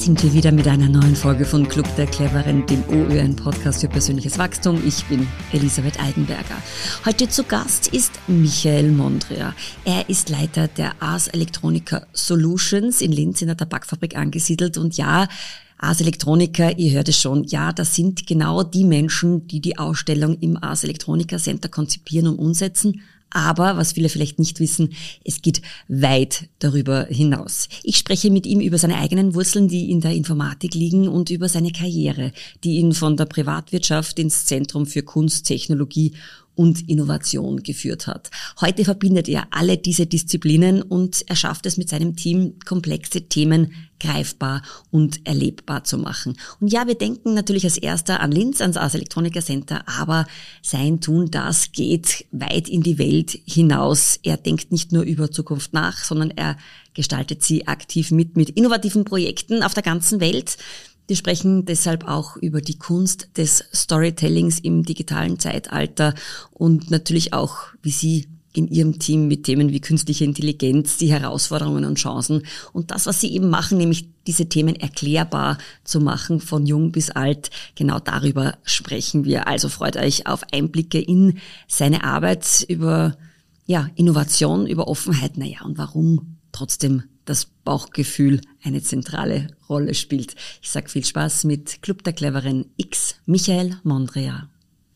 sind wir wieder mit einer neuen Folge von Club der Cleveren, dem OÖN-Podcast für persönliches Wachstum. Ich bin Elisabeth Eidenberger. Heute zu Gast ist Michael Mondrea. Er ist Leiter der Ars Electronica Solutions in Linz in der Tabakfabrik angesiedelt. Und ja, Ars Electronica, ihr hört es schon, ja, das sind genau die Menschen, die die Ausstellung im Ars Electronica Center konzipieren und umsetzen. Aber, was viele vielleicht nicht wissen, es geht weit darüber hinaus. Ich spreche mit ihm über seine eigenen Wurzeln, die in der Informatik liegen, und über seine Karriere, die ihn von der Privatwirtschaft ins Zentrum für Kunst, Technologie und Innovation geführt hat. Heute verbindet er alle diese Disziplinen und er schafft es mit seinem Team, komplexe Themen greifbar und erlebbar zu machen. Und ja, wir denken natürlich als erster an Linz, ans Ars Electronica Center, aber sein Tun, das geht weit in die Welt hinaus. Er denkt nicht nur über Zukunft nach, sondern er gestaltet sie aktiv mit innovativen Projekten auf der ganzen Welt. Wir sprechen deshalb auch über die Kunst des Storytellings im digitalen Zeitalter und natürlich auch, wie Sie in Ihrem Team mit Themen wie künstliche Intelligenz, die Herausforderungen und Chancen und das, was Sie eben machen, nämlich diese Themen erklärbar zu machen, von jung bis alt, genau darüber sprechen wir. Also freut euch auf Einblicke in seine Arbeit über Innovation, über Offenheit, und warum trotzdem das Bauchgefühl eine zentrale Rolle spielt. Ich sage viel Spaß mit Club der Cleveren X, Michael Mondrea.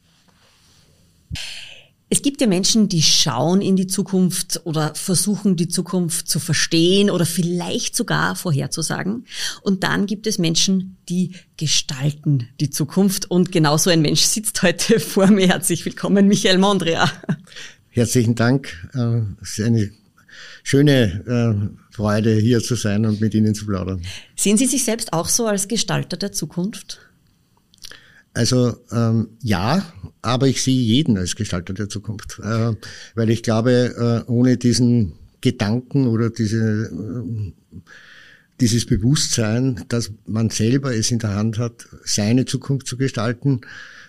Es gibt ja Menschen, die schauen in die Zukunft oder versuchen, die Zukunft zu verstehen oder vielleicht sogar vorherzusagen. Und dann gibt es Menschen, die gestalten die Zukunft. Und genau so ein Mensch sitzt heute vor mir. Herzlich willkommen, Michael Mondrea. Herzlichen Dank. Es ist eine schöne Freude, hier zu sein und mit Ihnen zu plaudern. Sehen Sie sich selbst auch so als Gestalter der Zukunft? Also ja, aber ich sehe jeden als Gestalter der Zukunft, weil ich glaube, ohne diesen Gedanken oder dieses Bewusstsein, dass man selber es in der Hand hat, seine Zukunft zu gestalten,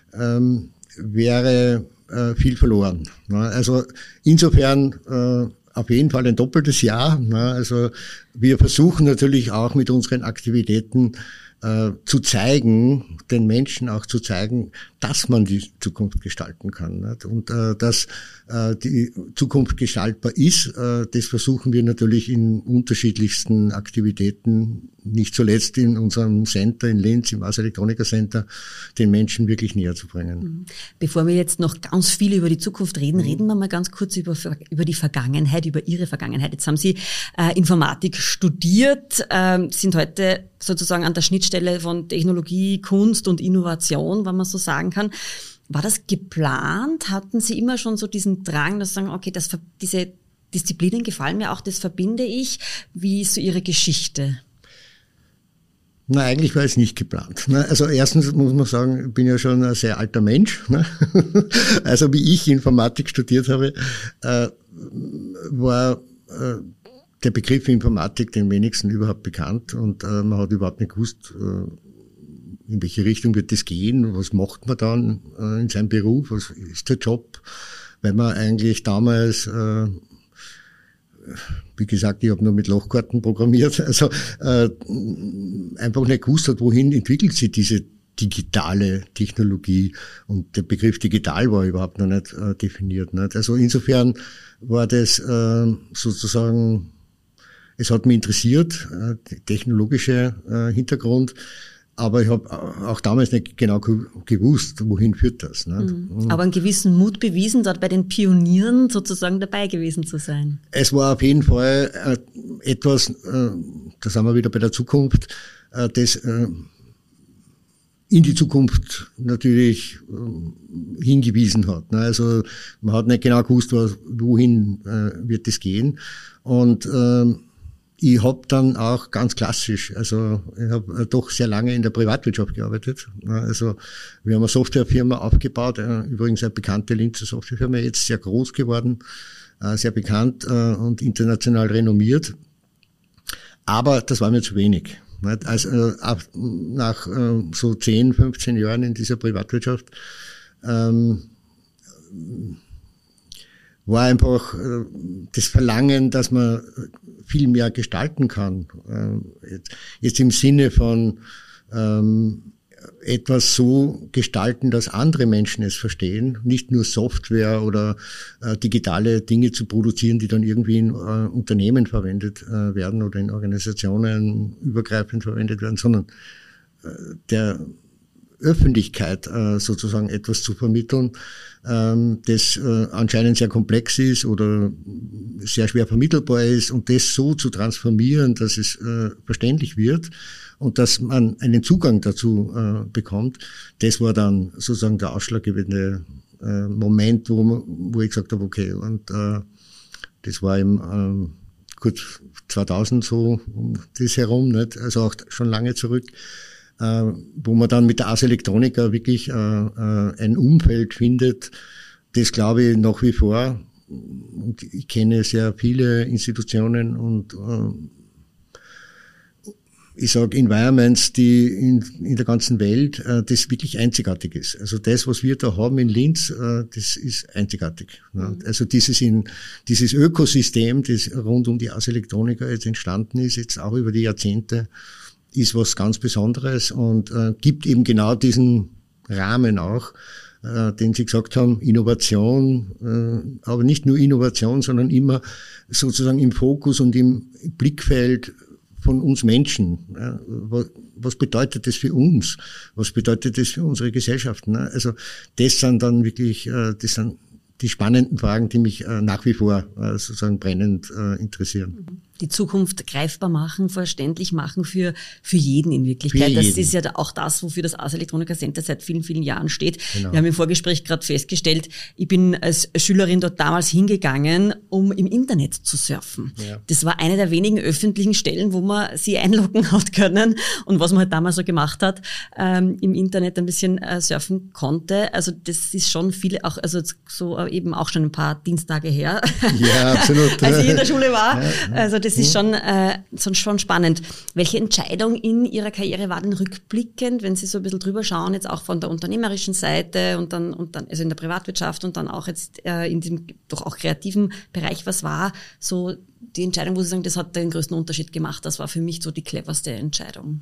wäre viel verloren. Also insofern auf jeden Fall ein doppeltes Ja. Also wir versuchen natürlich auch mit unseren Aktivitäten zu zeigen, den Menschen auch zu zeigen, dass man die Zukunft gestalten kann. Und dass die Zukunft gestaltbar ist, das versuchen wir natürlich in unterschiedlichsten Aktivitäten, nicht zuletzt in unserem Center in Linz, im Ars Electronica Center, den Menschen wirklich näher zu bringen. Bevor wir jetzt noch ganz viel über die Zukunft reden, reden wir mal ganz kurz über die Vergangenheit, über Ihre Vergangenheit. Jetzt haben Sie Informatik studiert, sind heute sozusagen an der Schnittstelle von Technologie, Kunst und Innovation, wenn man so sagen kann. War das geplant? Hatten Sie immer schon so diesen Drang, dass Sie sagen, okay, diese Disziplinen gefallen mir auch, das verbinde ich? Wie ist so Ihre Geschichte? Na, eigentlich war es nicht geplant. Also erstens muss man sagen, ich bin ja schon ein sehr alter Mensch. Also wie ich Informatik studiert habe, war der Begriff Informatik den wenigsten überhaupt bekannt und man hat überhaupt nicht gewusst, in welche Richtung wird das gehen, was macht man dann in seinem Beruf, was ist der Job, weil man eigentlich damals, wie gesagt, ich habe nur mit Lochkarten programmiert, also einfach nicht gewusst hat, wohin entwickelt sich diese digitale Technologie, und der Begriff digital war überhaupt noch nicht definiert. Nicht? Also insofern war das sozusagen, es hat mich interessiert, der technologische Hintergrund, aber ich habe auch damals nicht genau gewusst, wohin führt das. Nicht? Aber einen gewissen Mut bewiesen, dort bei den Pionieren sozusagen dabei gewesen zu sein. Es war auf jeden Fall etwas, da sind wir wieder bei der Zukunft, das in die Zukunft natürlich hingewiesen hat. Also man hat nicht genau gewusst, wohin wird das gehen. Und ich habe dann auch ganz klassisch, also ich habe doch sehr lange in der Privatwirtschaft gearbeitet. Also wir haben eine Softwarefirma aufgebaut, übrigens eine bekannte Linzer Softwarefirma, jetzt sehr groß geworden, sehr bekannt und international renommiert. Aber das war mir zu wenig. Also nach so 10, 15 Jahren in dieser Privatwirtschaft war einfach das Verlangen, dass man viel mehr gestalten kann. Jetzt im Sinne von etwas so gestalten, dass andere Menschen es verstehen, nicht nur Software oder digitale Dinge zu produzieren, die dann irgendwie in Unternehmen verwendet werden oder in Organisationen übergreifend verwendet werden, sondern der Öffentlichkeit sozusagen etwas zu vermitteln, das anscheinend sehr komplex ist oder sehr schwer vermittelbar ist, und das so zu transformieren, dass es verständlich wird und dass man einen Zugang dazu bekommt. Das war dann sozusagen der ausschlaggebende Moment, wo ich gesagt habe, okay, und das war im kurz 2000 so um das herum, nicht? Also auch schon lange zurück, wo man dann mit der Ars Electronica wirklich ein Umfeld findet, das, glaube ich, nach wie vor, und ich kenne sehr viele Institutionen und ich sage Environments, die in der ganzen Welt, das wirklich einzigartig ist. Also das, was wir da haben in Linz, das ist einzigartig. Mhm. Also dieses Ökosystem, das rund um die Ars Electronica jetzt entstanden ist, jetzt auch über die Jahrzehnte, ist was ganz Besonderes und gibt eben genau diesen Rahmen auch, den Sie gesagt haben, Innovation, aber nicht nur Innovation, sondern immer sozusagen im Fokus und im Blickfeld von uns Menschen. Ja, was bedeutet das für uns? Was bedeutet das für unsere Gesellschaften? Also das sind dann wirklich, das sind die spannenden Fragen, die mich nach wie vor sozusagen brennend interessieren. Die Zukunft greifbar machen, verständlich machen für jeden in Wirklichkeit. Das ist ja auch das, wofür das Ars Electronica Center seit vielen, vielen Jahren steht. Genau. Wir haben im Vorgespräch gerade festgestellt, ich bin als Schülerin dort damals hingegangen, um im Internet zu surfen. Ja. Das war eine der wenigen öffentlichen Stellen, wo man sie einloggen hat können und was man halt damals so gemacht hat, im Internet ein bisschen surfen konnte. Also das ist schon viele, auch also so eben auch schon ein paar Dienstage her, ja, absolut. als ich in der Schule war. Ja. Also das ist schon spannend. Welche Entscheidung in Ihrer Karriere war denn rückblickend, wenn Sie so ein bisschen drüber schauen, jetzt auch von der unternehmerischen Seite und dann also in der Privatwirtschaft und dann auch jetzt in diesem doch auch kreativen Bereich, was war so die Entscheidung, wo Sie sagen, das hat den größten Unterschied gemacht, das war für mich so die cleverste Entscheidung?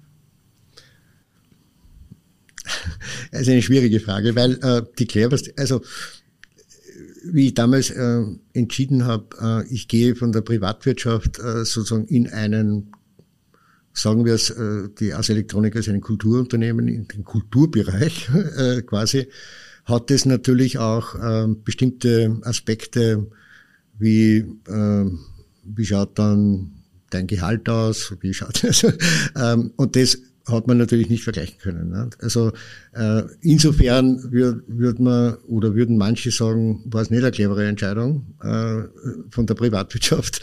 Das ist eine schwierige Frage, weil die cleverste, also wie ich damals entschieden habe, ich gehe von der Privatwirtschaft sozusagen in einen, sagen wir es, die Ars Electronica ist ein Kulturunternehmen, in den Kulturbereich quasi, hat es natürlich auch bestimmte Aspekte wie schaut dann dein Gehalt aus, wie schaut das, und das hat man natürlich nicht vergleichen können. Ne? Also insofern würden manche sagen, war es nicht eine clevere Entscheidung von der Privatwirtschaft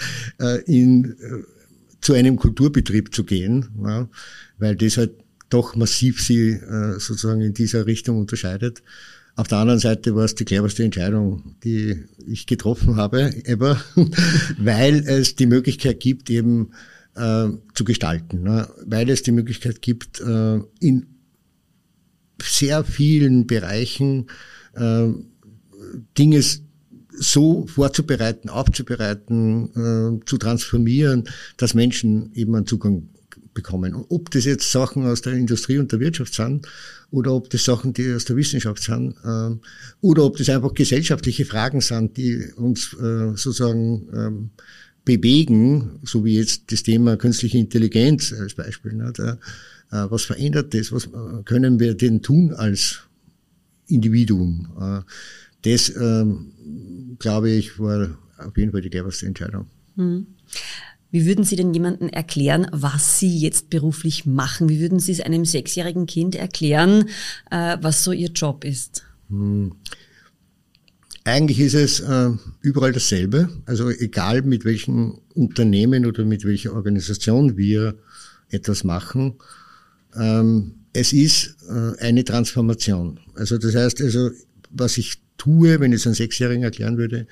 zu einem Kulturbetrieb zu gehen, ja? Weil das halt doch massiv sie sozusagen in dieser Richtung unterscheidet. Auf der anderen Seite war es die cleverste Entscheidung, die ich getroffen habe, ever, weil es die Möglichkeit gibt, eben zu gestalten, ne? Weil es die Möglichkeit gibt, in sehr vielen Bereichen Dinge so vorzubereiten, aufzubereiten, zu transformieren, dass Menschen eben einen Zugang bekommen. Und ob das jetzt Sachen aus der Industrie und der Wirtschaft sind oder ob das Sachen, die aus der Wissenschaft sind, oder ob das einfach gesellschaftliche Fragen sind, die uns sozusagen bewegen, so wie jetzt das Thema künstliche Intelligenz als Beispiel. Ne? Was verändert das? Was können wir denn tun als Individuum? Das, glaube ich, war auf jeden Fall die cleverste Entscheidung. Wie würden Sie denn jemandem erklären, was Sie jetzt beruflich machen? Wie würden Sie es einem 6-jährigen Kind erklären, was so Ihr Job ist? Eigentlich ist es überall dasselbe. Also egal mit welchem Unternehmen oder mit welcher Organisation wir etwas machen, es ist eine Transformation. Also das heißt, also was ich tue, wenn ich es einem 6-Jährigen erklären würde,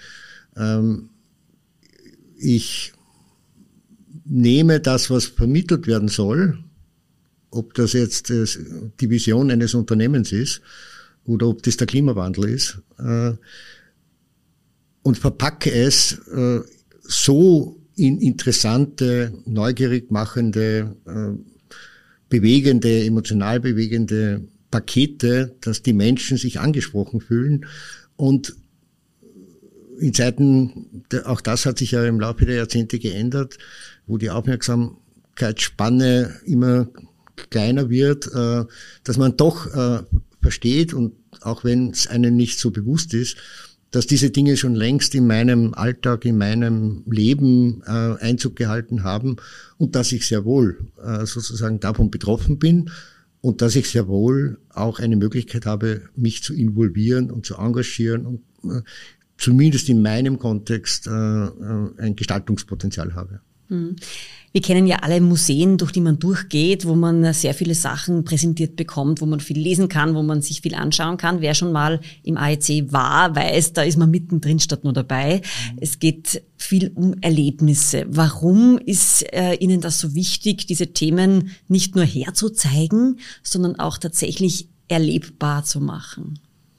ich nehme das, was vermittelt werden soll, ob das jetzt die Vision eines Unternehmens ist oder ob das der Klimawandel ist, und verpacke es so in interessante, neugierig machende, bewegende, emotional bewegende Pakete, dass die Menschen sich angesprochen fühlen. Und in Zeiten, auch das hat sich ja im Laufe der Jahrzehnte geändert, wo die Aufmerksamkeitsspanne immer kleiner wird, dass man doch versteht, und auch wenn es einem nicht so bewusst ist, dass diese Dinge schon längst in meinem Alltag, in meinem Leben Einzug gehalten haben und dass ich sehr wohl sozusagen davon betroffen bin und dass ich sehr wohl auch eine Möglichkeit habe, mich zu involvieren und zu engagieren und zumindest in meinem Kontext ein Gestaltungspotenzial habe. Wir kennen ja alle Museen, durch die man durchgeht, wo man sehr viele Sachen präsentiert bekommt, wo man viel lesen kann, wo man sich viel anschauen kann. Wer schon mal im AEC war, weiß, da ist man mittendrin statt nur dabei. Es geht viel um Erlebnisse. Warum ist Ihnen das so wichtig, diese Themen nicht nur herzuzeigen, sondern auch tatsächlich erlebbar zu machen?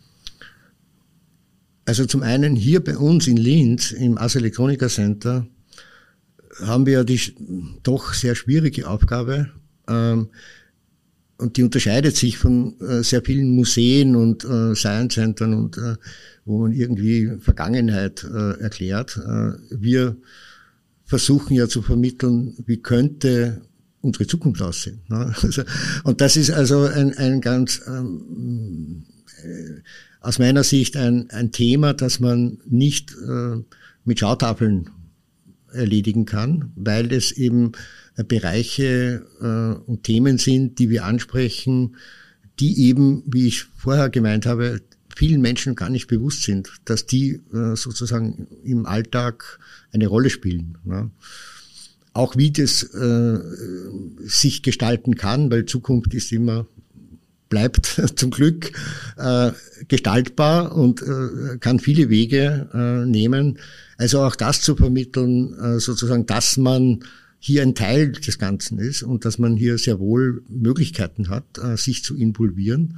Also zum einen hier bei uns in Linz im Ars Electronica Center haben wir ja die doch sehr schwierige Aufgabe, und die unterscheidet sich von sehr vielen Museen und Science Centern und wo man irgendwie Vergangenheit erklärt. Wir versuchen ja zu vermitteln, wie könnte unsere Zukunft aussehen. Ne? Und das ist also ein ganz aus meiner Sicht ein Thema, das man nicht mit Schautafeln erledigen kann, weil es eben Bereiche und Themen sind, die wir ansprechen, die eben, wie ich vorher gemeint habe, vielen Menschen gar nicht bewusst sind, dass die sozusagen im Alltag eine Rolle spielen. Ne? Auch wie das sich gestalten kann, weil Zukunft ist immer, bleibt zum Glück gestaltbar und kann viele Wege nehmen. Also auch das zu vermitteln, sozusagen, dass man hier ein Teil des Ganzen ist und dass man hier sehr wohl Möglichkeiten hat, sich zu involvieren,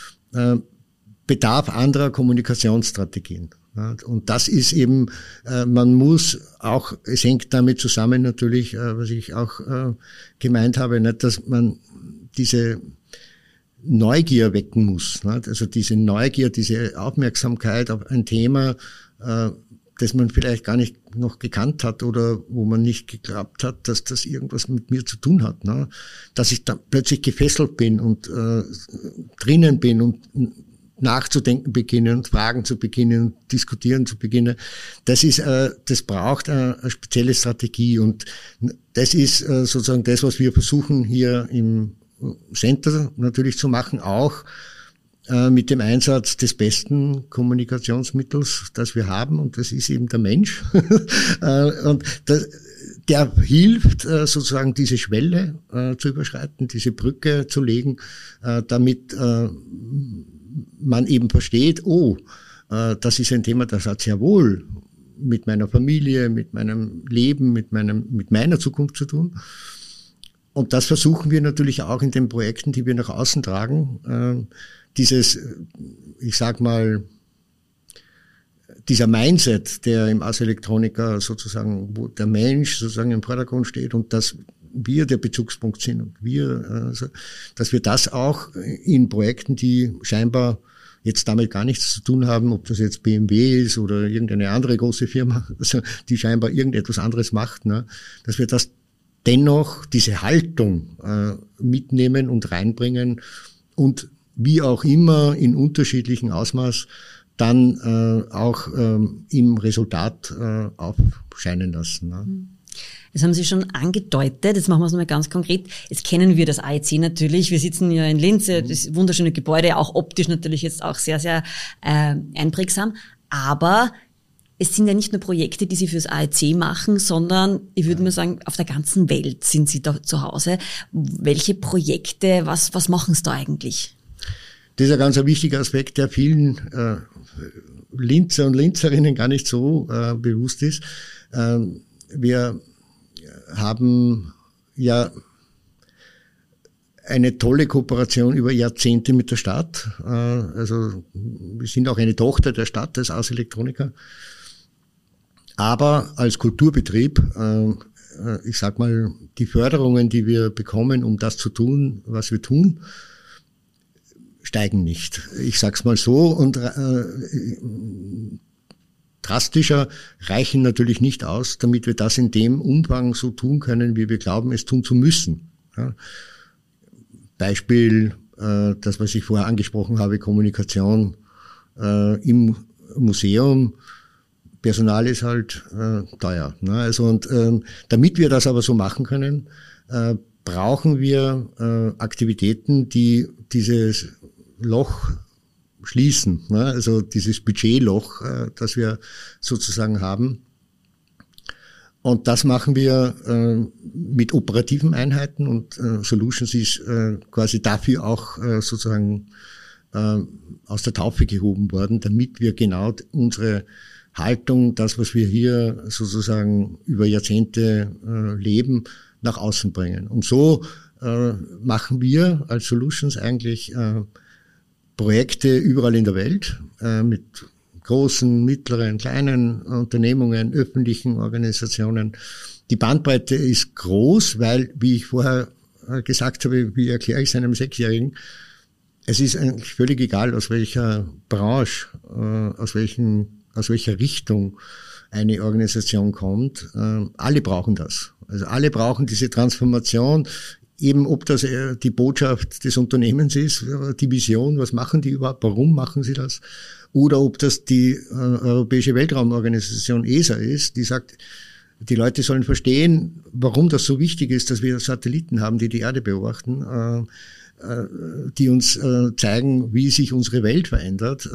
bedarf anderer Kommunikationsstrategien. Und das ist eben, man muss auch, es hängt damit zusammen natürlich, was ich auch gemeint habe, nicht, dass man diese Neugier wecken muss. Also diese Neugier, diese Aufmerksamkeit auf ein Thema, das man vielleicht gar nicht noch gekannt hat oder wo man nicht geglaubt hat, dass das irgendwas mit mir zu tun hat. Ne? Dass ich da plötzlich gefesselt bin und drinnen bin und nachzudenken beginne und Fragen zu beginnen, diskutieren zu beginnen. Das braucht eine spezielle Strategie und das ist sozusagen das, was wir versuchen hier im Center natürlich zu machen, auch mit dem Einsatz des besten Kommunikationsmittels, das wir haben, und das ist eben der Mensch. Und der hilft sozusagen diese Schwelle zu überschreiten, diese Brücke zu legen, damit man eben versteht, das ist ein Thema, das hat sehr wohl mit meiner Familie, mit meinem Leben, mit meiner Zukunft zu tun. Und das versuchen wir natürlich auch in den Projekten, die wir nach außen tragen. Dieses, ich sag mal, dieser Mindset, der im Ars Electronica sozusagen, wo der Mensch sozusagen im Vordergrund steht und dass wir der Bezugspunkt sind und dass wir das auch in Projekten, die scheinbar jetzt damit gar nichts zu tun haben, ob das jetzt BMW ist oder irgendeine andere große Firma, also die scheinbar irgendetwas anderes macht, ne, dass wir das dennoch, diese Haltung mitnehmen und reinbringen und wie auch immer in unterschiedlichem Ausmaß dann auch im Resultat aufscheinen lassen. Ne? Das haben Sie schon angedeutet, jetzt machen wir es nochmal ganz konkret. Jetzt kennen wir das AEC natürlich, wir sitzen ja in Linz, das wunderschöne Gebäude, auch optisch natürlich jetzt auch sehr, sehr einprägsam, aber es sind ja nicht nur Projekte, die Sie fürs AEC machen, sondern ich würde mal sagen, auf der ganzen Welt sind Sie da zu Hause. Welche Projekte, was machen Sie da eigentlich? Das ist ein ganz wichtiger Aspekt, der vielen Linzer und Linzerinnen gar nicht so bewusst ist. Wir haben ja eine tolle Kooperation über Jahrzehnte mit der Stadt. Also wir sind auch eine Tochter der Stadt, des Ars Electronica. Aber als Kulturbetrieb, ich sag mal, die Förderungen, die wir bekommen, um das zu tun, was wir tun, steigen nicht. Ich sag's mal so, und drastischer reichen natürlich nicht aus, damit wir das in dem Umfang so tun können, wie wir glauben, es tun zu müssen. Ja. Beispiel, das, was ich vorher angesprochen habe, Kommunikation im Museum. Personal ist halt teuer. Ne? Also und damit wir das aber so machen können, brauchen wir Aktivitäten, die dieses Loch schließen. Ne? Also dieses Budgetloch, das wir sozusagen haben. Und das machen wir mit operativen Einheiten, und Solutions ist quasi dafür auch sozusagen aus der Taufe gehoben worden, damit wir genau unsere Haltung, das, was wir hier sozusagen über Jahrzehnte leben, nach außen bringen. Und so machen wir als Solutions eigentlich Projekte überall in der Welt mit großen, mittleren, kleinen Unternehmungen, öffentlichen Organisationen. Die Bandbreite ist groß, weil, wie ich vorher gesagt habe, wie erkläre ich es einem Sechsjährigen, es ist eigentlich völlig egal, aus welcher Branche, aus welcher Richtung eine Organisation kommt. Alle brauchen das. Also alle brauchen diese Transformation, eben ob das die Botschaft des Unternehmens ist, die Vision, was machen die überhaupt, warum machen sie das, oder ob das die Europäische Weltraumorganisation ESA ist, die sagt, die Leute sollen verstehen, warum das so wichtig ist, dass wir Satelliten haben, die die Erde beobachten, die uns zeigen, wie sich unsere Welt verändert.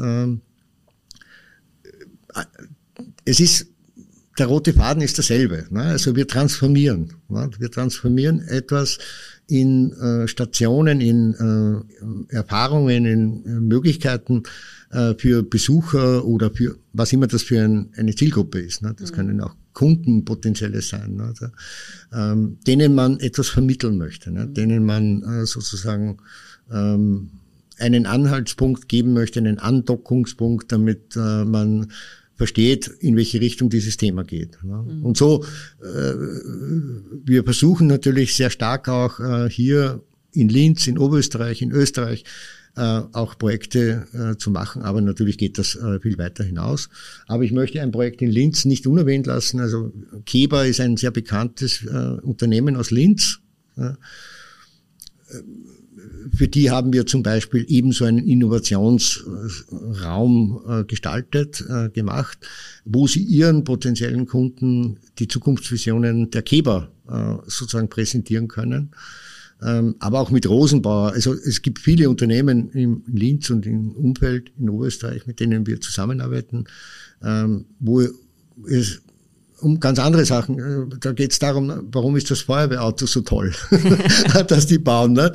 Der rote Faden ist derselbe. Ne? Also wir transformieren. Ne? Wir transformieren etwas in Stationen, in Erfahrungen, in Möglichkeiten für Besucher oder für was immer das für eine Zielgruppe ist. Ne? Das können auch Kundenpotenziale sein, ne? Also, denen man etwas vermitteln möchte, ne? Denen man sozusagen einen Anhaltspunkt geben möchte, einen Andockungspunkt, damit man versteht, in welche Richtung dieses Thema geht. Mhm. Und so, wir versuchen natürlich sehr stark auch hier in Linz, in Oberösterreich, in Österreich, auch Projekte zu machen, aber natürlich geht das viel weiter hinaus. Aber ich möchte ein Projekt in Linz nicht unerwähnt lassen. Also Keba ist ein sehr bekanntes Unternehmen aus Linz. Für die haben wir zum Beispiel ebenso einen Innovationsraum gestaltet, gemacht, wo sie ihren potenziellen Kunden die Zukunftsvisionen der Keba sozusagen präsentieren können. Aber auch mit Rosenbauer. Also es gibt viele Unternehmen in Linz und im Umfeld in Oberösterreich, mit denen wir zusammenarbeiten, wo es um ganz andere Sachen. Da geht es darum, warum ist das Feuerwehrauto so toll, dass die bauen. Ne?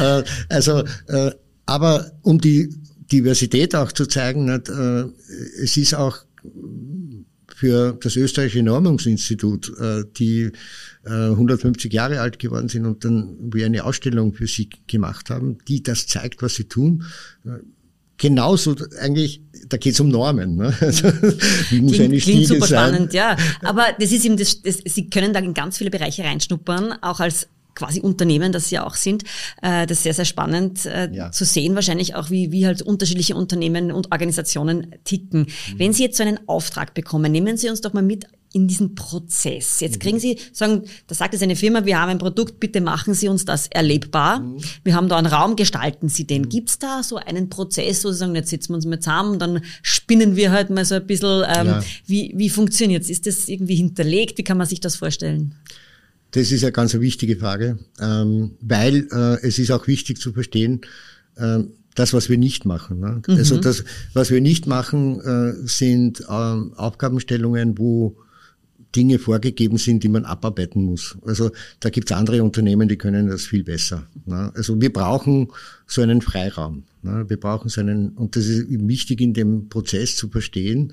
Aber um die Diversität auch zu zeigen, es ist auch für das Österreichische Normungsinstitut, die 150 Jahre alt geworden sind und dann wir eine Ausstellung für sie gemacht haben, die das zeigt, was sie tun. Genauso eigentlich, da geht's um Normen. Ne? Also, wie muss eine Stiege klingt super sein? Spannend, ja. Aber das ist eben Sie können da in ganz viele Bereiche reinschnuppern, auch als quasi Unternehmen, das Sie ja auch sind. Das ist sehr, sehr spannend zu sehen, wahrscheinlich auch, wie halt unterschiedliche Unternehmen und Organisationen ticken. Mhm. Wenn Sie jetzt so einen Auftrag bekommen, nehmen Sie uns doch mal mit in diesen Prozess. Jetzt kriegen Sie, sagen, da sagt es eine Firma, wir haben ein Produkt, bitte machen Sie uns das erlebbar. Mhm. Wir haben da einen Raum, gestalten Sie den. Gibt's da so einen Prozess, wo Sie sagen, jetzt setzen wir uns mal zusammen und dann spinnen wir halt mal so ein bisschen, wie funktioniert's? Ist das irgendwie hinterlegt? Wie kann man sich das vorstellen? Das ist eine ganz wichtige Frage, weil es ist auch wichtig zu verstehen, das, was wir nicht machen. Ne? Mhm. Also das, was wir nicht machen, sind Aufgabenstellungen, wo Dinge vorgegeben sind, die man abarbeiten muss. Also da gibt's andere Unternehmen, die können das viel besser. Ne? Also wir brauchen so einen Freiraum. Ne? Wir brauchen so einen, und das ist wichtig in dem Prozess zu verstehen.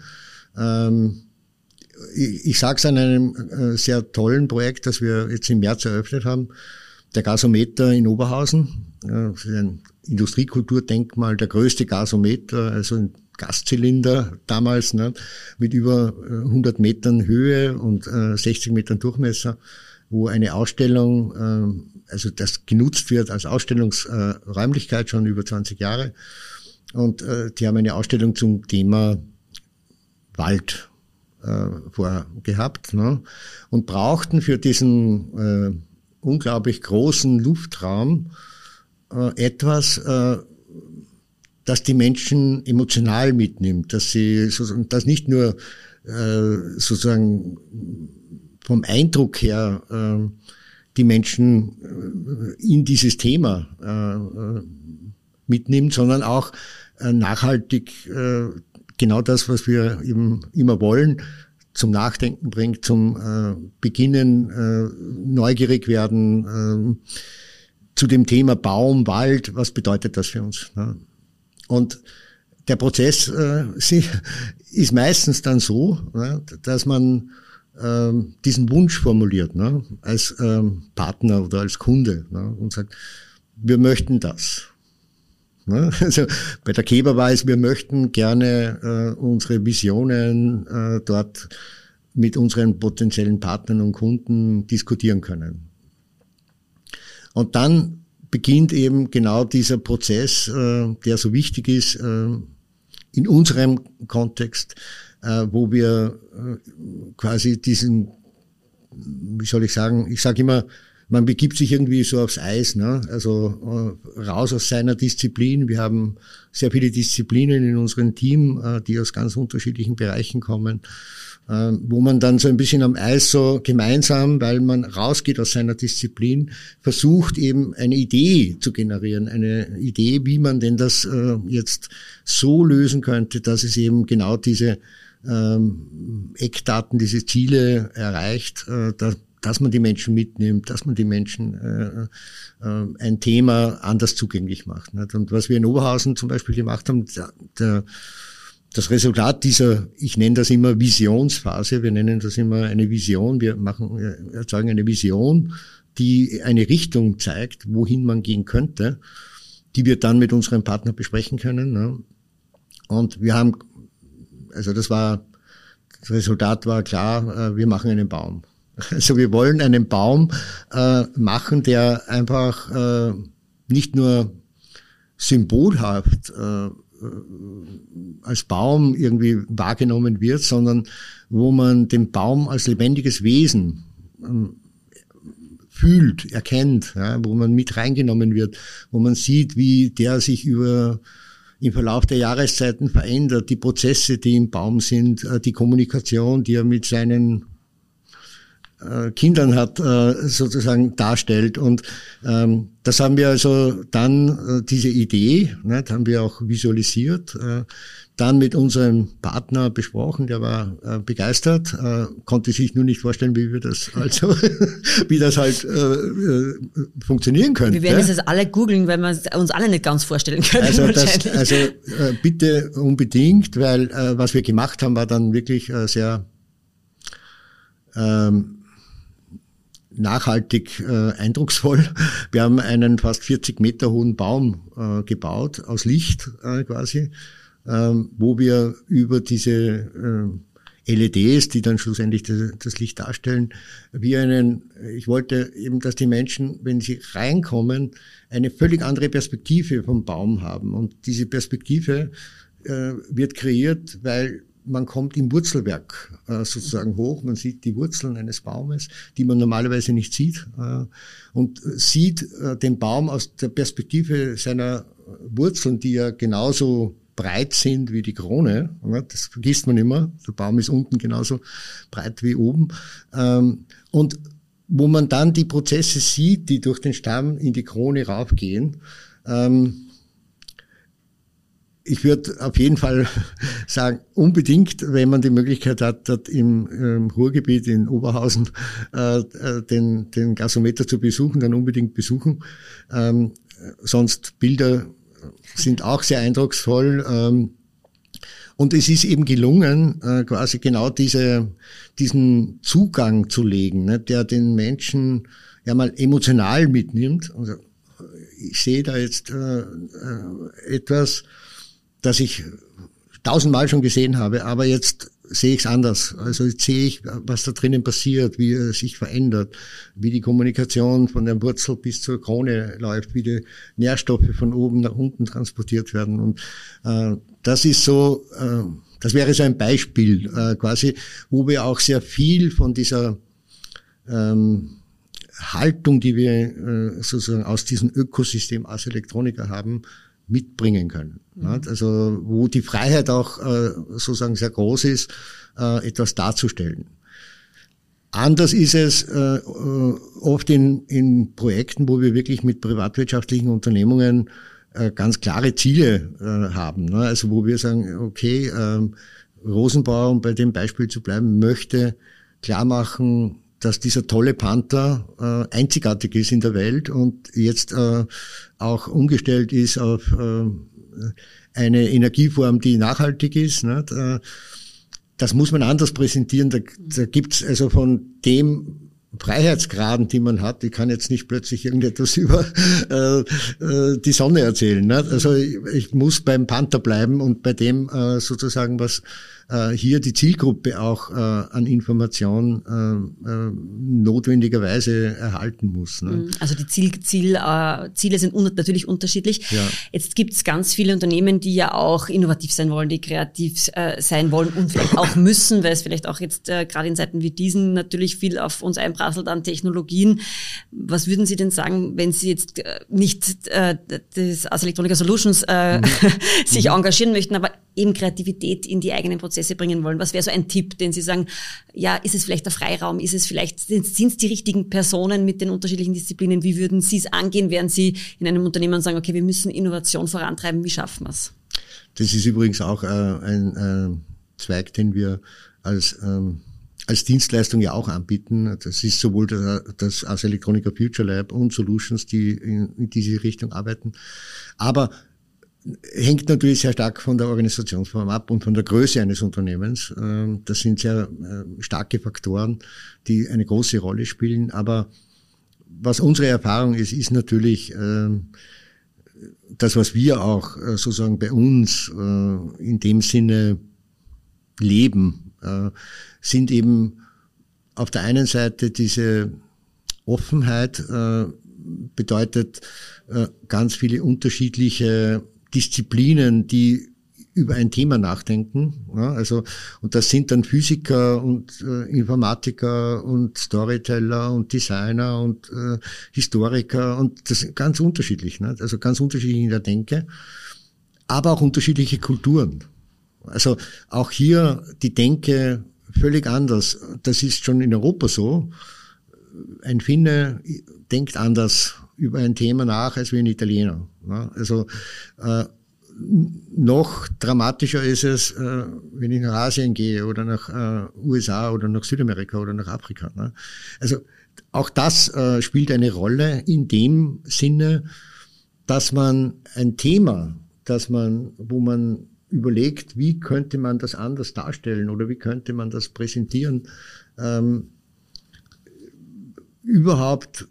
Ich sage es an einem sehr tollen Projekt, das wir jetzt im März eröffnet haben, der Gasometer in Oberhausen. Das ist ein Industriekulturdenkmal, der größte Gasometer, also Gaszylinder damals, ne, mit über 100 Metern Höhe und 60 Metern Durchmesser, wo eine Ausstellung, also das genutzt wird als Ausstellungsräumlichkeit schon über 20 Jahre. Und die haben eine Ausstellung zum Thema Wald vorgehabt, ne, und brauchten für diesen unglaublich großen Luftraum etwas, das die Menschen emotional mitnimmt, dass sie sozusagen, das nicht nur sozusagen vom Eindruck her die Menschen in dieses Thema mitnimmt, sondern auch nachhaltig genau das, was wir eben immer wollen, zum Nachdenken bringt, zum Beginnen, neugierig werden zu dem Thema Baum, Wald, was bedeutet das für uns? Ne? Und der Prozess ist meistens dann so, ne, dass man diesen Wunsch formuliert, ne, als Partner oder als Kunde, ne, und sagt, wir möchten das. Ne? Also bei der Keberweis, wir möchten gerne unsere Visionen dort mit unseren potenziellen Partnern und Kunden diskutieren können. Und dann beginnt eben genau dieser Prozess, der so wichtig ist in unserem Kontext, wo wir quasi diesen, wie soll ich sagen, ich sage immer, man begibt sich irgendwie so aufs Eis, ne? Also raus aus seiner Disziplin. Wir haben sehr viele Disziplinen in unserem Team, die aus ganz unterschiedlichen Bereichen kommen, wo man dann so ein bisschen am Eis so gemeinsam, weil man rausgeht aus seiner Disziplin, versucht eben eine Idee zu generieren, eine Idee, wie man denn das jetzt so lösen könnte, dass es eben genau diese Eckdaten, diese Ziele erreicht, dass man die Menschen mitnimmt, dass man die Menschen ein Thema anders zugänglich macht. Nicht? Und was wir in Oberhausen zum Beispiel gemacht haben, das Resultat dieser, ich nenne das immer Visionsphase, wir nennen das immer eine Vision, wir erzeugen eine Vision, die eine Richtung zeigt, wohin man gehen könnte, die wir dann mit unserem Partner besprechen können. Ne? Und wir haben, also das Resultat war klar, wir machen einen Baum. Also wir wollen einen Baum machen, der einfach nicht nur symbolhaft als Baum irgendwie wahrgenommen wird, sondern wo man den Baum als lebendiges Wesen fühlt, erkennt, ja, wo man mit reingenommen wird, wo man sieht, wie der sich im Verlauf der Jahreszeiten verändert, die Prozesse, die im Baum sind, die Kommunikation, die er mit seinen Kindern hat, sozusagen darstellt. Und das haben wir also dann, diese Idee, ne, haben wir auch visualisiert, dann mit unserem Partner besprochen, der war begeistert, konnte sich nur nicht vorstellen, wie das halt funktionieren könnte. Wir werden das jetzt alle googeln, weil wir uns alle nicht ganz vorstellen können. Also bitte unbedingt, weil was wir gemacht haben, war dann wirklich sehr nachhaltig eindrucksvoll. Wir haben einen fast 40 Meter hohen Baum gebaut, aus Licht quasi, wo wir über diese LEDs, die dann schlussendlich das Licht darstellen, ich wollte eben, dass die Menschen, wenn sie reinkommen, eine völlig andere Perspektive vom Baum haben. Und diese Perspektive wird kreiert, weil man kommt im Wurzelwerk sozusagen hoch, man sieht die Wurzeln eines Baumes, die man normalerweise nicht sieht, und sieht den Baum aus der Perspektive seiner Wurzeln, die ja genauso breit sind wie die Krone. Das vergisst man immer, der Baum ist unten genauso breit wie oben. Und wo man dann die Prozesse sieht, die durch den Stamm in die Krone raufgehen. Ich würde auf jeden Fall sagen, unbedingt, wenn man die Möglichkeit hat, dort im Ruhrgebiet in Oberhausen den Gasometer zu besuchen, dann unbedingt besuchen. Sonst Bilder sind auch sehr eindrucksvoll. Und es ist eben gelungen, quasi genau diesen Zugang zu legen, ne, der den Menschen ja mal emotional mitnimmt. Also ich sehe da jetzt etwas, das ich tausendmal schon gesehen habe, aber jetzt sehe ich es anders. Also jetzt sehe ich, was da drinnen passiert, wie es sich verändert, wie die Kommunikation von der Wurzel bis zur Krone läuft, wie die Nährstoffe von oben nach unten transportiert werden. Und das ist so, das wäre so ein Beispiel quasi, wo wir auch sehr viel von dieser Haltung, die wir sozusagen aus diesem Ökosystem Ars Electronica haben, mitbringen können. Also wo die Freiheit auch sozusagen sehr groß ist, etwas darzustellen. Anders ist es oft in Projekten, wo wir wirklich mit privatwirtschaftlichen Unternehmungen ganz klare Ziele haben. Also wo wir sagen, okay, Rosenbauer, um bei dem Beispiel zu bleiben, möchte klar machen, dass dieser tolle Panther einzigartig ist in der Welt und jetzt auch umgestellt ist auf eine Energieform, die nachhaltig ist. Nicht? Das muss man anders präsentieren. Da gibt's also von dem Freiheitsgraden, die man hat, ich kann jetzt nicht plötzlich irgendetwas über die Sonne erzählen. Nicht? Also ich muss beim Panther bleiben und bei dem sozusagen, was hier die Zielgruppe auch an Information notwendigerweise erhalten muss. Ne? Also die Ziele sind natürlich unterschiedlich. Ja. Jetzt gibt es ganz viele Unternehmen, die ja auch innovativ sein wollen, die kreativ sein wollen und vielleicht auch müssen, weil es vielleicht auch jetzt gerade in Zeiten wie diesen natürlich viel auf uns einprasselt an Technologien. Was würden Sie denn sagen, wenn Sie jetzt nicht das Ars Electronica Solutions sich engagieren möchten, aber eben Kreativität in die eigenen Prozesse bringen wollen? Was wäre so ein Tipp, den Sie sagen, ja, ist es vielleicht der Freiraum, sind es die richtigen Personen mit den unterschiedlichen Disziplinen? Wie würden Sie es angehen, während Sie in einem Unternehmen sagen, okay, wir müssen Innovation vorantreiben, wie schaffen wir es? Das ist übrigens auch ein Zweig, den wir als Dienstleistung ja auch anbieten. Das ist sowohl das Ars Electronica Future Lab und Solutions, die in diese Richtung arbeiten. Aber hängt natürlich sehr stark von der Organisationsform ab und von der Größe eines Unternehmens. Das sind sehr starke Faktoren, die eine große Rolle spielen. Aber was unsere Erfahrung ist natürlich das, was wir auch sozusagen bei uns in dem Sinne leben, sind eben auf der einen Seite diese Offenheit, bedeutet ganz viele unterschiedliche Disziplinen, die über ein Thema nachdenken. Ja, also, und das sind dann Physiker und Informatiker und Storyteller und Designer und Historiker und das ist ganz unterschiedlich, ne? Also ganz unterschiedlich in der Denke, aber auch unterschiedliche Kulturen. Also auch hier die Denke völlig anders. Das ist schon in Europa so. Ein Finne denkt anders über ein Thema nach als wie ein Italiener. Also noch dramatischer ist es, wenn ich nach Asien gehe oder nach USA oder nach Südamerika oder nach Afrika. Also auch das spielt eine Rolle in dem Sinne, dass man ein Thema, wo man überlegt, wie könnte man das anders darstellen oder wie könnte man das präsentieren, überhaupt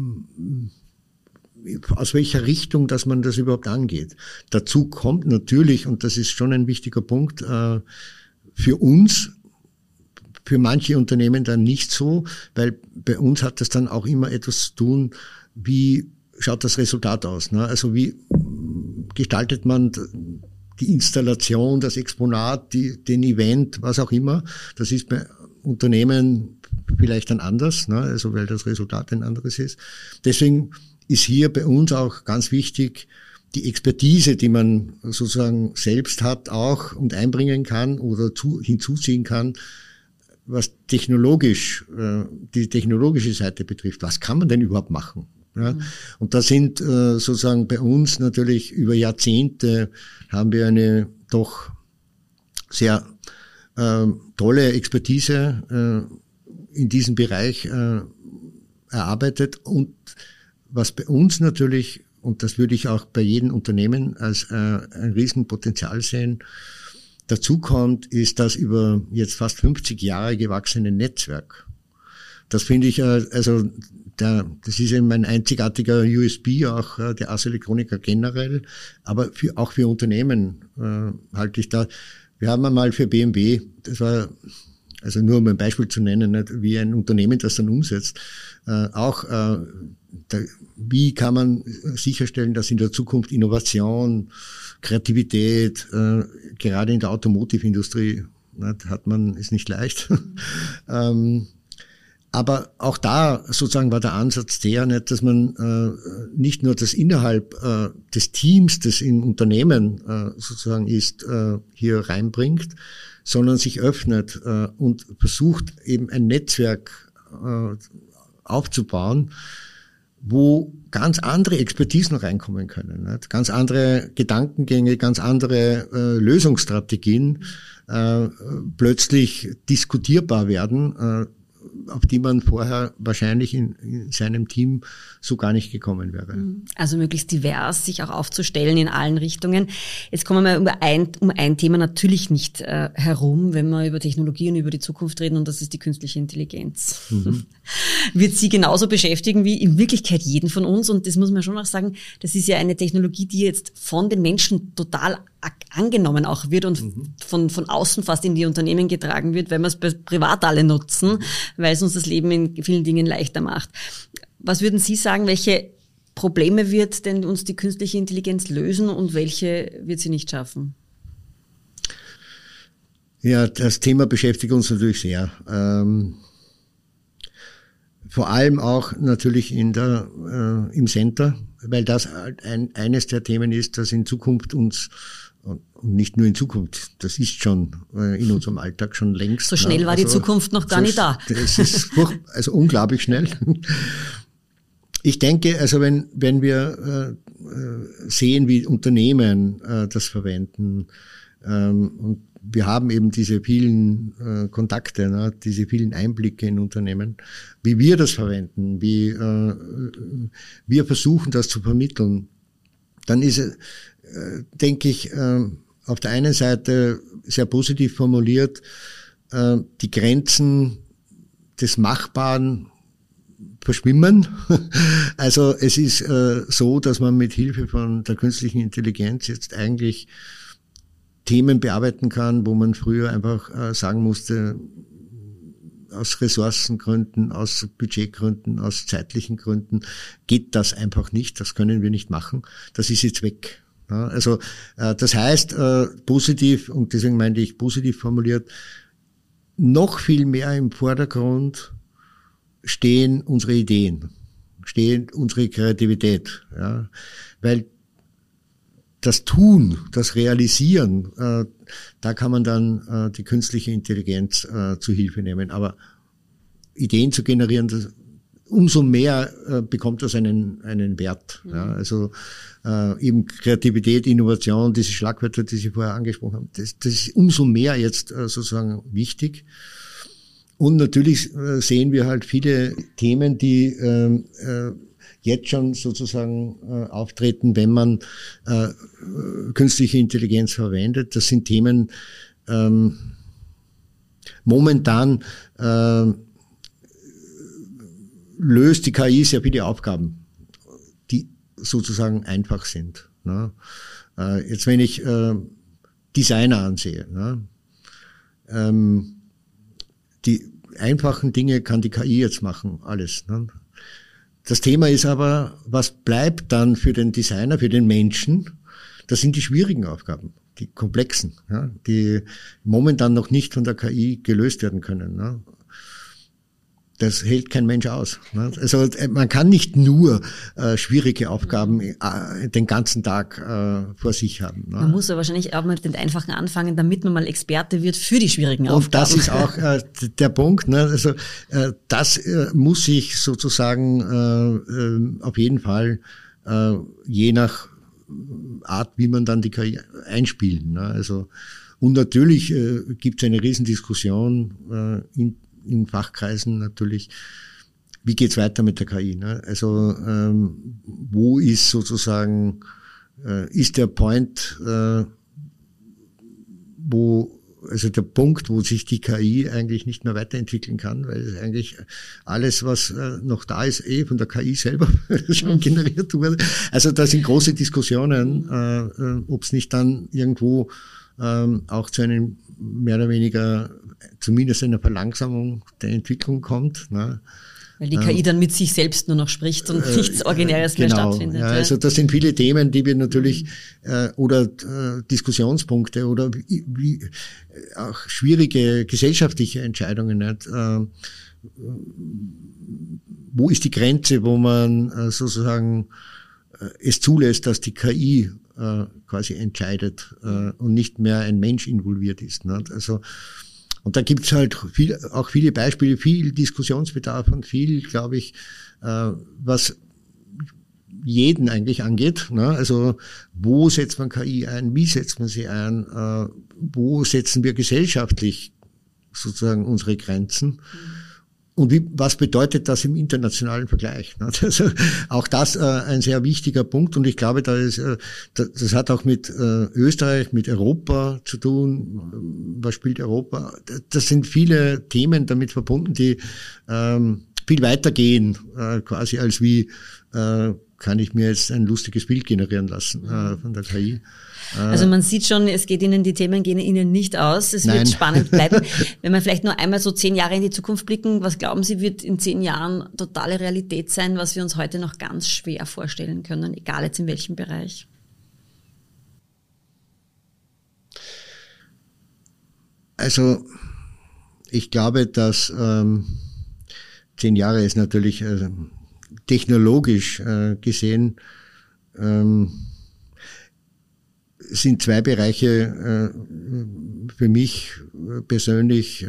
aus welcher Richtung, dass man das überhaupt angeht. Dazu kommt natürlich, und das ist schon ein wichtiger Punkt, für uns, für manche Unternehmen dann nicht so, weil bei uns hat das dann auch immer etwas zu tun, wie schaut das Resultat aus, ne? Also wie gestaltet man die Installation, das Exponat, den Event, was auch immer. Das ist bei Unternehmen vielleicht dann anders, ne? Also weil das Resultat ein anderes ist. Deswegen ist hier bei uns auch ganz wichtig, die Expertise, die man sozusagen selbst hat auch und einbringen kann oder hinzuziehen kann, was technologisch, die technologische Seite betrifft. Was kann man denn überhaupt machen? Ja? Und da sind sozusagen bei uns natürlich über Jahrzehnte haben wir eine doch sehr tolle Expertise in diesem Bereich erarbeitet. Und was bei uns natürlich, und das würde ich auch bei jedem Unternehmen als ein Riesenpotenzial sehen, dazu kommt, ist das über jetzt fast 50 Jahre gewachsene Netzwerk, Das finde ich, also das ist eben ein einzigartiger USP auch der Ars Electronica generell, aber auch für Unternehmen halte ich da. Wir haben einmal für BMW, das war, also nur um ein Beispiel zu nennen, nicht, wie ein Unternehmen das dann umsetzt, wie kann man sicherstellen, dass in der Zukunft Innovation, Kreativität, gerade in der Automotive-Industrie, ist nicht leicht. Aber auch da sozusagen war der Ansatz nicht, dass man nicht nur das innerhalb des Teams, das im Unternehmen sozusagen ist, hier reinbringt, sondern sich öffnet und versucht eben ein Netzwerk aufzubauen, wo ganz andere Expertisen reinkommen können, nicht? Ganz andere Gedankengänge, ganz andere Lösungsstrategien plötzlich diskutierbar werden, auf die man vorher wahrscheinlich in seinem Team so gar nicht gekommen wäre. Also möglichst divers sich auch aufzustellen in allen Richtungen. Jetzt kommen wir um ein Thema natürlich nicht herum, wenn wir über Technologie und über die Zukunft reden, und das ist die künstliche Intelligenz. Wird sie genauso beschäftigen wie in Wirklichkeit jeden von uns, und das muss man schon auch sagen, das ist ja eine Technologie, die jetzt von den Menschen total angenommen auch wird und von außen fast in die Unternehmen getragen wird, weil wir es privat alle nutzen, weil es uns das Leben in vielen Dingen leichter macht. Was würden Sie sagen, welche Probleme wird denn uns die künstliche Intelligenz lösen und welche wird sie nicht schaffen? Ja, das Thema beschäftigt uns natürlich sehr. Vor allem auch natürlich im Center, weil das eines der Themen ist, das in Zukunft uns, und nicht nur in Zukunft, das ist schon in unserem Alltag schon längst. So schnell war die Zukunft noch gar nicht da. Das ist unglaublich schnell. Ich denke, also wenn wir sehen, wie Unternehmen das verwenden, und wir haben eben diese vielen Kontakte, diese vielen Einblicke in Unternehmen, wie wir das verwenden, wie wir versuchen, das zu vermitteln, dann ist es, denke ich, auf der einen Seite sehr positiv formuliert, die Grenzen des Machbaren verschwimmen. Also es ist so, dass man mit Hilfe von der künstlichen Intelligenz jetzt eigentlich Themen bearbeiten kann, wo man früher einfach sagen musste, aus Ressourcengründen, aus Budgetgründen, aus zeitlichen Gründen geht das einfach nicht, das können wir nicht machen, das ist jetzt weg. Ja, also das heißt positiv, und deswegen meinte ich positiv formuliert, noch viel mehr im Vordergrund stehen unsere Ideen, steht unsere Kreativität, ja, weil das Tun, das Realisieren, da kann man dann die künstliche Intelligenz zu Hilfe nehmen. Aber Ideen zu generieren, umso mehr bekommt das einen Wert. Ja, also eben Kreativität, Innovation, diese Schlagwörter, die Sie vorher angesprochen haben, das ist umso mehr jetzt sozusagen wichtig. Und natürlich sehen wir halt viele Themen, die jetzt schon sozusagen auftreten, wenn man künstliche Intelligenz verwendet. Das sind Themen, momentan löst die KI sehr viele Aufgaben, die sozusagen einfach sind. Ne? Jetzt wenn ich Designer ansehe, ne? Die einfachen Dinge kann die KI jetzt machen, alles. Ne? Das Thema ist aber, was bleibt dann für den Designer, für den Menschen? Das sind die schwierigen Aufgaben, die komplexen, ja, die momentan noch nicht von der KI gelöst werden können. Ne? Das hält kein Mensch aus. Ne? Also man kann nicht nur schwierige Aufgaben den ganzen Tag vor sich haben. Ne? Man muss ja wahrscheinlich auch mit den einfachen anfangen, damit man mal Experte wird für die schwierigen Aufgaben. Und das ist auch der Punkt. Ne? Also das muss sich sozusagen auf jeden Fall je nach Art, wie man dann die KI einspielen. Ne? Also und natürlich gibt es eine Riesendiskussion in Fachkreisen natürlich, wie geht's weiter mit der KI? Ne? Also wo ist sozusagen, ist der Point, wo also der Punkt, wo sich die KI eigentlich nicht mehr weiterentwickeln kann, weil es eigentlich alles, was noch da ist, von der KI selber schon generiert wurde. Also da sind große Diskussionen, ob es nicht dann irgendwo auch zu einem mehr oder weniger zumindest einer Verlangsamung der Entwicklung kommt. Ne? Weil die KI dann mit sich selbst nur noch spricht und nichts Originäres mehr stattfindet. Ja, also das sind viele Themen, die wir natürlich, oder Diskussionspunkte oder auch schwierige gesellschaftliche Entscheidungen. Nicht? Wo ist die Grenze, wo man sozusagen es zulässt, dass die KI quasi entscheidet und nicht mehr ein Mensch involviert ist. Nicht? Also und da gibt's halt auch viele Beispiele, viel Diskussionsbedarf und viel, glaube ich, was jeden eigentlich angeht. Ne? Also wo setzt man KI ein, wie setzt man sie ein, wo setzen wir gesellschaftlich sozusagen unsere Grenzen und was bedeutet das im internationalen Vergleich? Ne? Also auch das ein sehr wichtiger Punkt und ich glaube, das hat auch mit Österreich, mit Europa zu tun. Was spielt Europa? Das sind viele Themen damit verbunden, die viel weiter gehen, quasi als wie kann ich mir jetzt ein lustiges Bild generieren lassen von der KI. Also man sieht schon, die Themen gehen Ihnen nicht aus. Es wird spannend bleiben. Wenn wir vielleicht nur einmal so 10 Jahre in die Zukunft blicken, was glauben Sie, wird in 10 Jahren totale Realität sein, was wir uns heute noch ganz schwer vorstellen können, egal jetzt in welchem Bereich? Also ich glaube, dass 10 Jahre ist natürlich technologisch gesehen sind 2 Bereiche für mich persönlich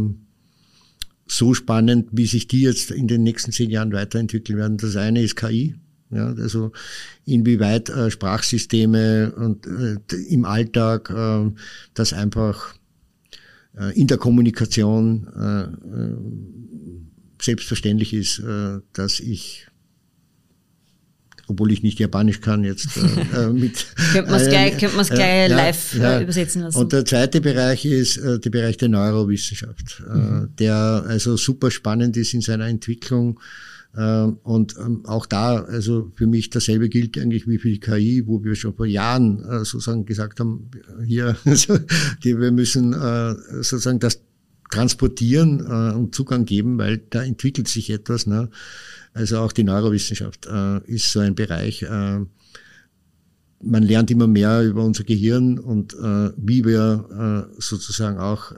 so spannend, wie sich die jetzt in den nächsten 10 Jahren weiterentwickeln werden. Das eine ist KI, ja, also inwieweit Sprachsysteme und im Alltag das einfach in der Kommunikation selbstverständlich ist, dass ich, obwohl ich nicht Japanisch kann, jetzt mit... Könnte man es gleich live übersetzen lassen. Und der zweite Bereich ist der Bereich der Neurowissenschaft, der also super spannend ist in seiner Entwicklung. Und auch da, also für mich dasselbe gilt eigentlich wie für die KI, wo wir schon vor Jahren sozusagen gesagt haben, hier, wir müssen sozusagen das transportieren und Zugang geben, weil da entwickelt sich etwas. Ne? Also auch die Neurowissenschaft ist so ein Bereich. Man lernt immer mehr über unser Gehirn und wie wir sozusagen auch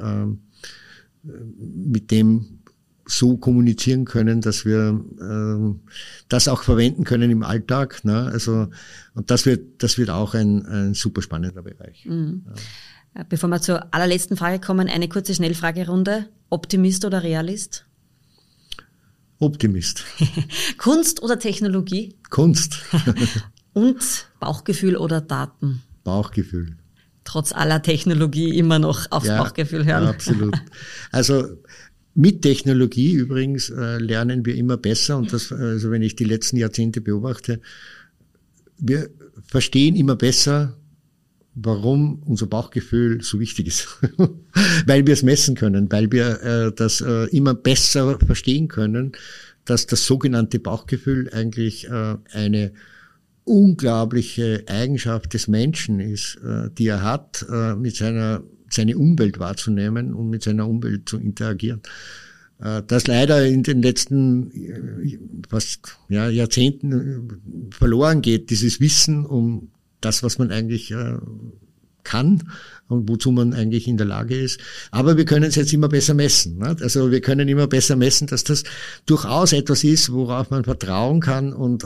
mit dem so kommunizieren können, dass wir das auch verwenden können im Alltag. Ne? Also und das wird auch ein super spannender Bereich. Mhm. Ja. Bevor wir zur allerletzten Frage kommen, eine kurze Schnellfragerunde. Optimist oder Realist? Optimist. Kunst oder Technologie? Kunst. Und Bauchgefühl oder Daten? Bauchgefühl. Trotz aller Technologie immer noch aufs Bauchgefühl hören. Ja, absolut. Also mit Technologie übrigens lernen wir immer besser und das, also wenn ich die letzten Jahrzehnte beobachte, wir verstehen immer besser, warum unser Bauchgefühl so wichtig ist. Weil wir es messen können, weil wir das immer besser verstehen können, dass das sogenannte Bauchgefühl eigentlich eine unglaubliche Eigenschaft des Menschen ist, die er hat, mit seine Umwelt wahrzunehmen und mit seiner Umwelt zu interagieren. Das leider in den letzten fast Jahrzehnten verloren geht, dieses Wissen um das, was man eigentlich kann und wozu man eigentlich in der Lage ist. Aber wir können es jetzt immer besser messen. Nicht? Also wir können immer besser messen, dass das durchaus etwas ist, worauf man vertrauen kann und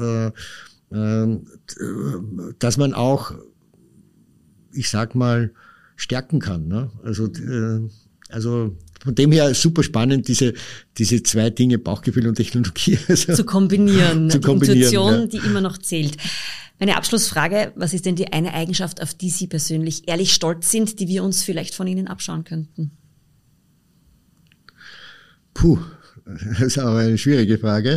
dass man auch, ich sag mal, stärken kann. Ne? Also von dem her super spannend, diese 2 Dinge, Bauchgefühl und Technologie. Also zu kombinieren. Die Intuition, ja. die immer noch zählt. Meine Abschlussfrage, was ist denn die eine Eigenschaft, auf die Sie persönlich ehrlich stolz sind, die wir uns vielleicht von Ihnen abschauen könnten? Das ist auch eine schwierige Frage.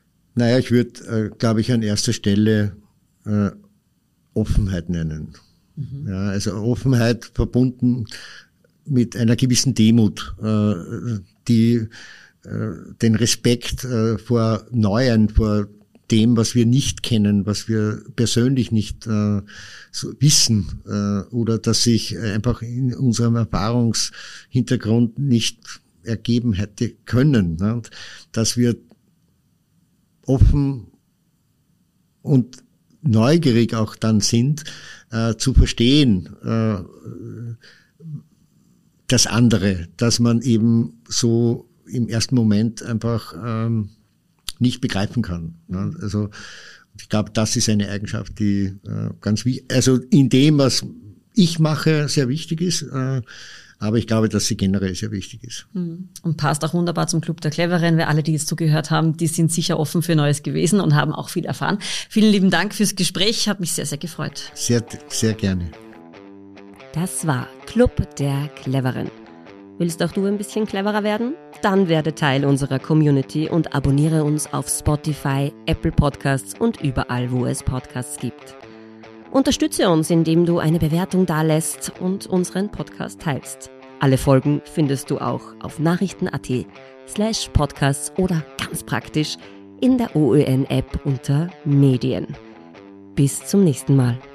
Ich würde, glaube ich, an erster Stelle Offenheit nennen. Ja, also Offenheit verbunden mit einer gewissen Demut, die den Respekt vor Neuen, vor dem, was wir nicht kennen, was wir persönlich nicht so wissen oder das sich einfach in unserem Erfahrungshintergrund nicht ergeben hätte können. Ne? Dass wir offen und neugierig auch dann sind, zu verstehen, das andere, dass man eben so im ersten Moment einfach nicht begreifen kann. Ne? Also ich glaube, das ist eine Eigenschaft, die ganz wichtig, also in dem, was ich mache, sehr wichtig ist, aber ich glaube, dass sie generell sehr wichtig ist. Und passt auch wunderbar zum Club der Cleveren, weil alle, die jetzt zugehört haben, die sind sicher offen für Neues gewesen und haben auch viel erfahren. Vielen lieben Dank fürs Gespräch, hat mich sehr, sehr gefreut. Sehr, sehr gerne. Das war Club der Cleveren. Willst auch du ein bisschen cleverer werden? Dann werde Teil unserer Community und abonniere uns auf Spotify, Apple Podcasts und überall, wo es Podcasts gibt. Unterstütze uns, indem du eine Bewertung dalässt und unseren Podcast teilst. Alle Folgen findest du auch auf nachrichten.at/podcasts oder ganz praktisch in der OÖN-App unter Medien. Bis zum nächsten Mal.